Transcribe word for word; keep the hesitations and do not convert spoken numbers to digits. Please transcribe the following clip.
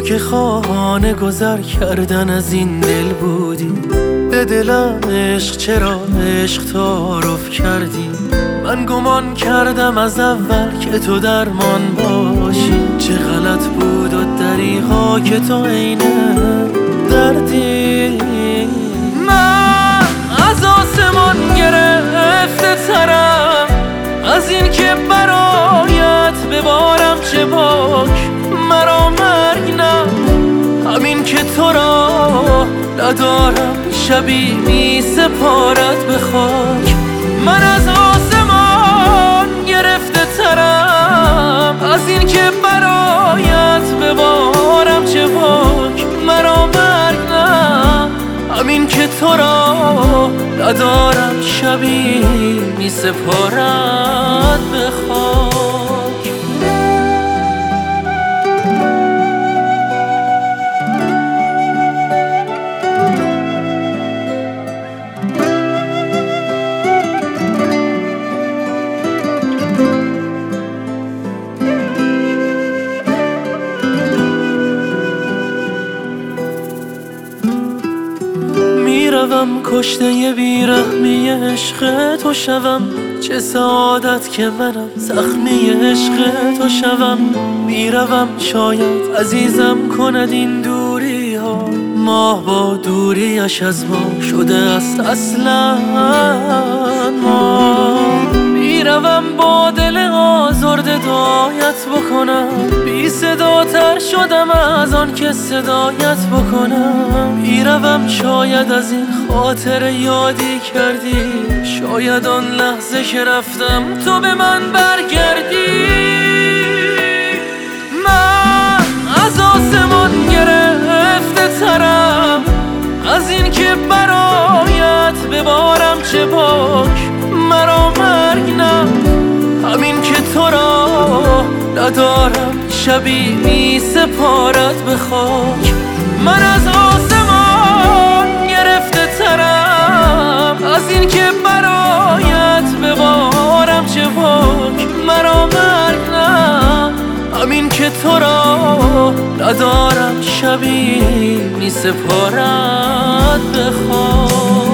که خانه گذر کردن از این دل بودی. به دلم عشق چرا عشق تعارف کردی؟ من گمان کردم از اول که تو درمان باشی. چه غلط بود و دریغا که تو عینه دردی. من از آسمان گرفته ترم از این که برایت ببارم چه باک. مرا مرگ نه همین که تو را ندارم شبی می سپارد به خاک. من از آسمان گرفته ترم از این که برایت ببارم چه باک. مرا مرگ نه همین که تو را ندارم شبی می سپارد به خاک. میروم کشته ی بیرحمی عشق تو شوم. چه سعادت که منم زخمی عشق تو شوم. میروم شاید عزیزم کند این دوری ها. ماه با دوریش از ما شده است اصلا ما. میروم با دل آزرده دعایت بکنم. بی صداتر شدم از آن که صدایت بکنم. میروم شاید از این خاطر یادی کردی. شاید آن لحظه که رفتم تو به من برگردی. من از آسمان گرفته ترم از این که برایت ببارم چه باک. مرا مرگ نه همین که تو را ندارم شبی می سپارد به خاک. من از آسمان گرفته ترم از این که برایت ببارم چه باک. مرا مرگ نه همین که تو را ندارم شبی می سپارد به خاک.